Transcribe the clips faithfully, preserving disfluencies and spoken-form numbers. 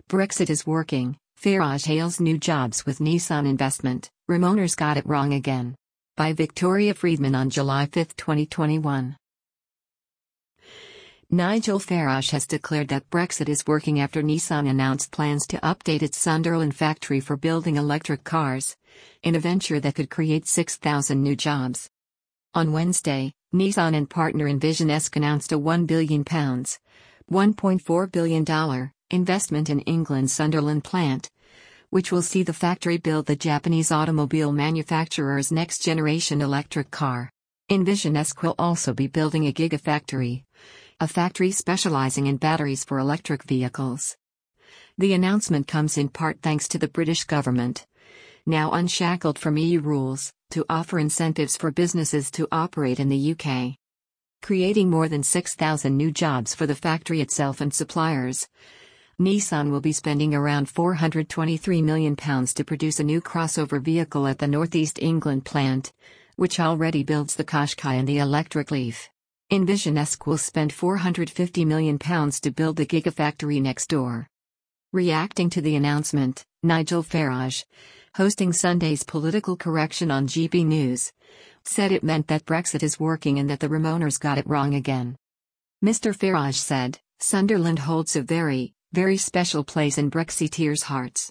Brexit is working, Farage hails new jobs with Nissan investment, Remoaners got it wrong again. By Victoria Friedman on July fifth twenty twenty-one. Nigel Farage has declared that Brexit is working after Nissan announced plans to update its Sunderland factory for building electric cars, in a venture that could create six thousand new jobs. On Wednesday, Nissan and partner Envision-esque announced a one billion pounds one point four billion dollars investment in England's Sunderland plant, which will see the factory build the Japanese automobile manufacturer's next-generation electric car. Envision-esque will also be building a gigafactory, a factory specializing in batteries for electric vehicles. The announcement comes in part thanks to the British government, now unshackled from E U rules, to offer incentives for businesses to operate in the U K. Creating more than six thousand new jobs for the factory itself and suppliers, Nissan will be spending around four hundred twenty-three million pounds to produce a new crossover vehicle at the North East England plant, which already builds the Qashqai and the electric Leaf. Envision-esque will spend four hundred fifty million pounds to build the gigafactory next door. Reacting to the announcement, Nigel Farage, hosting Sunday's political correction on G B News, said it meant that Brexit is working and that the Remoaners got it wrong again. Mister Farage said, "Sunderland holds a very, very special place in Brexiteers' hearts.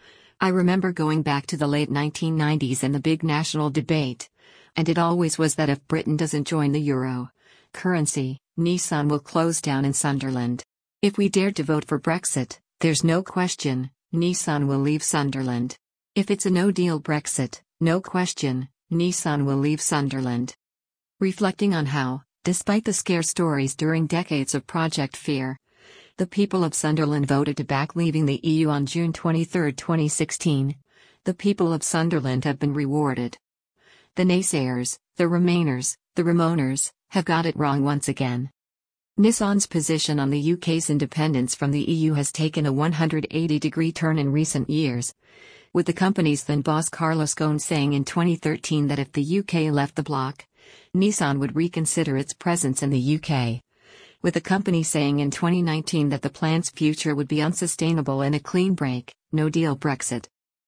I remember going back to the late nineteen nineties and the big national debate, and it always was that if Britain doesn't join the euro currency, Nissan will close down in Sunderland. If we dared to vote for Brexit, there's no question, Nissan will leave Sunderland. If it's a no-deal Brexit, no question, Nissan will leave Sunderland." Reflecting on how, despite the scare stories during decades of Project Fear, the people of Sunderland voted to back leaving the E U on June twenty-third twenty sixteen, the people of Sunderland have been rewarded. The naysayers, the Remainers, the Remoaners, have got it wrong once again. Nissan's position on the U K's independence from the E U has taken a one hundred eighty degree turn in recent years, with the company's then boss Carlos Ghosn saying in twenty thirteen that if the U K left the bloc, Nissan would reconsider its presence in the U K. With the company saying in twenty nineteen that the plant's future would be unsustainable in a clean break, no-deal Brexit.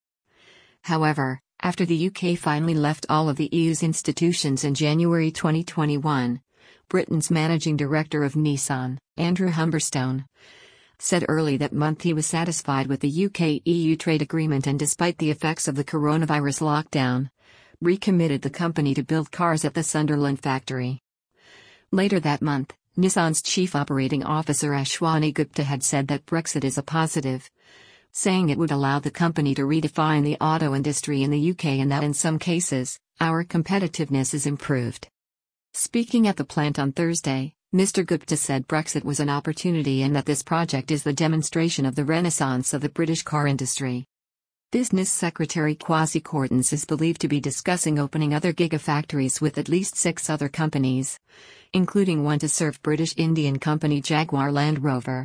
However, after the U K finally left all of the E U's institutions in January twenty twenty-one, Britain's managing director of Nissan, Andrew Humberstone, said early that month he was satisfied with the U K E U trade agreement and despite the effects of the coronavirus lockdown, recommitted the company to build cars at the Sunderland factory. Later that month, Nissan's chief operating officer Ashwani Gupta had said that Brexit is a positive, saying it would allow the company to redefine the auto industry in the U K and that in some cases, our competitiveness is improved. Speaking at the plant on Thursday, Mister Gupta said Brexit was an opportunity and that this project is the demonstration of the renaissance of the British car industry. Business Secretary Kwasi Kwarteng is believed to be discussing opening other gigafactories with at least six other companies, including one to serve British Indian company Jaguar Land Rover.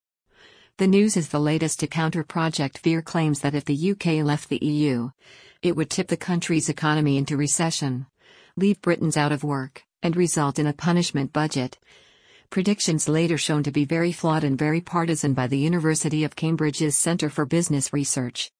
The news is the latest to counter Project Fear claims that if the U K left the E U, it would tip the country's economy into recession, leave Britons out of work, and result in a punishment budget. Predictions later shown to be very flawed and very partisan by the University of Cambridge's Centre for Business Research.